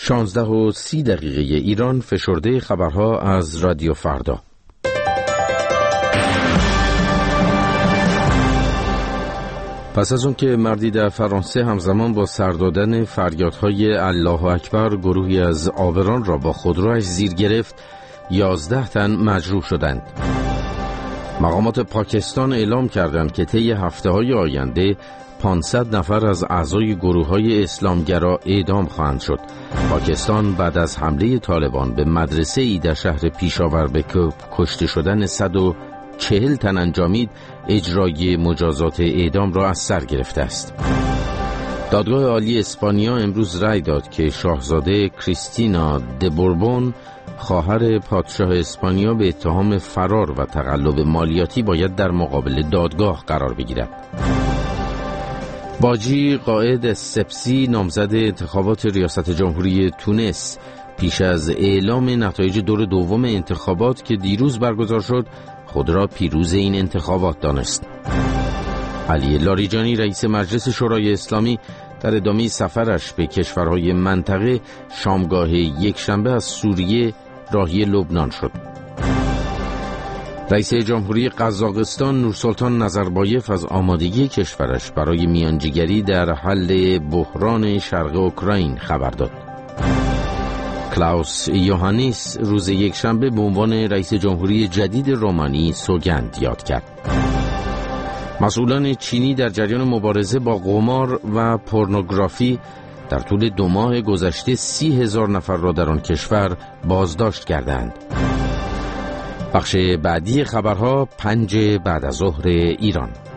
16:30 ایران. فشرده خبرها از رادیو فردا. پس از اون که مردی در فرانسه همزمان با سر دادن فریادهای الله اکبر گروهی از عابران را با خودرویش زیر گرفت، 11 تن مجروح شدند. مقامات پاکستان اعلام کردند که طی هفته‌های آینده 500 نفر از اعضای گروه‌های اسلامگرا اعدام خواهند شد. پاکستان بعد از حمله طالبان به مدرسه‌ای در شهر پیشاور به کشته شدن 140 تن انجامید، اجرای مجازات اعدام را از سر گرفته است. دادگاه عالی اسپانیا امروز رأی داد که شاهزاده کریستینا د بوربون، خواهر پادشاه اسپانیا، به اتهام فرار و تقلب مالیاتی باید در مقابل دادگاه قرار بگیرد. باجی قائد سپسی، نامزد انتخابات ریاست جمهوری تونس، پیش از اعلام نتایج دور دوم انتخابات که دیروز برگزار شد، خود را پیروز این انتخابات دانست. علی لاریجانی، رئیس مجلس شورای اسلامی، در ادامه سفرش به کشورهای منطقه شامگاه یکشنبه از سوریه راهی لبنان شد. رئیس جمهوری قزاقستان نورسلطان نظربایف از آمادگی کشورش برای میانجیگری در حل بحران شرق اوکراین خبر داد. کلاوس یوهانیس روز یکشنبه به عنوان رئیس جمهوری جدید رومانی سوگند یاد کرد. مسئولان چینی در جریان مبارزه با قمار و پورنوگرافی در طول 2 ماه گذشته 30,000 نفر را در آن کشور بازداشت کردند. بخش بعدی خبرها 5 بعد از ظهر ایران.